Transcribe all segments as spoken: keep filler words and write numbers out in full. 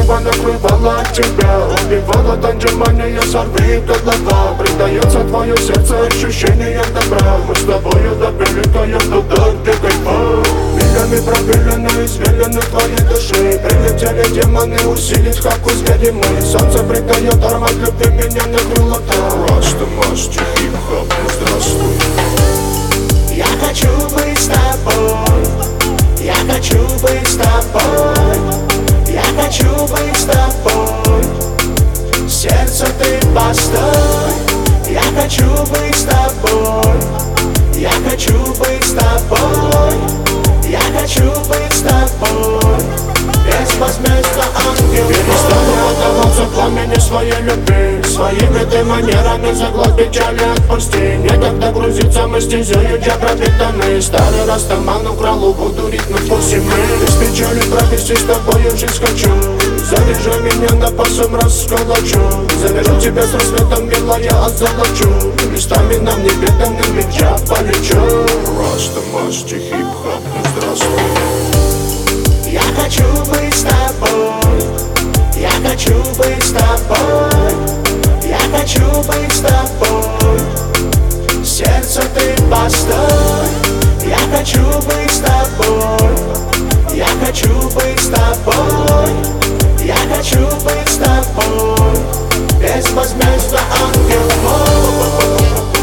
небо накрывало от тебя. Убивало танжимания, сорви голова. Придается твое сердце ощущением добра. Мы с тобою допили, таем туда, где кайфа. Милями пробелены, извилины твоей души. Прилетели демоны усилить, как у звери мы. Солнце придает аромат любви, меня накрыло так. Рasta, Master, хип-хоп, ну здравствуй. Я хочу быть с тобой, я хочу быть с тобой, я хочу быть с тобой. Сердце ты постой, я хочу быть с тобой, я хочу быть с тобой, я хочу быть с тобой. Безвозмездно ангел. Перестану отдаваться пламени своей любви. Своими ты манерами заглот печали отпусти. Некогда грузиться мы стезею, я пропитаны. Старый растаман украл уву, дурит на вкусе мы. Без печали провести с тобою жизнь хочу. Заряжай меня напасом, расколочу. Заберу тебя с рассветом, белая озолочу. Местами нам неведомыми я полечу. Rasta, Master, хип-хоп, ну здравствуй. Я хочу быть с тобой, я хочу быть с тобой, я хочу быть с тобой. Сердце ты постой, я хочу быть с тобой, я хочу быть с тобой, я хочу быть с тобой. Безвозмездно ангел мой.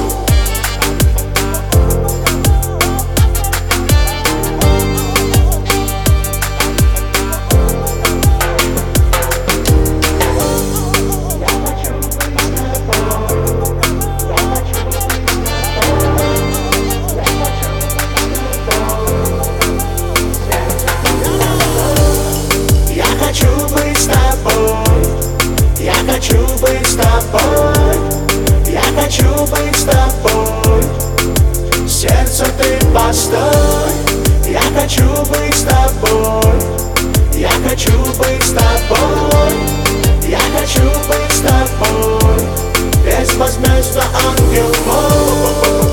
Я хочу быть с тобой, я хочу быть с тобой. Сердце ты постой, я хочу быть с тобой, я хочу быть с тобой, я хочу быть с тобой. Безвозмездно ангел мой.